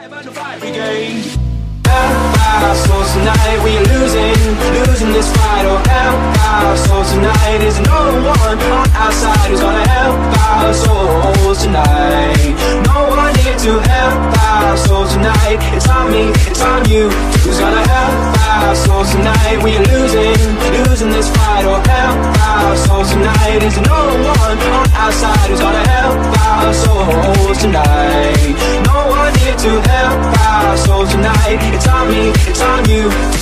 Our souls tonight, we are losing this fight. Oh, help our souls tonight. There's no one on our side who's gonna help our souls tonight. No one here to help our souls tonight. It's on me, it's on you. Who's gonna help our souls tonight? We are losing this fight. Oh, help our souls tonight. There's no one on our side who's gonna help our souls tonight. No one here to help our souls tonight. It's on me, it's on you.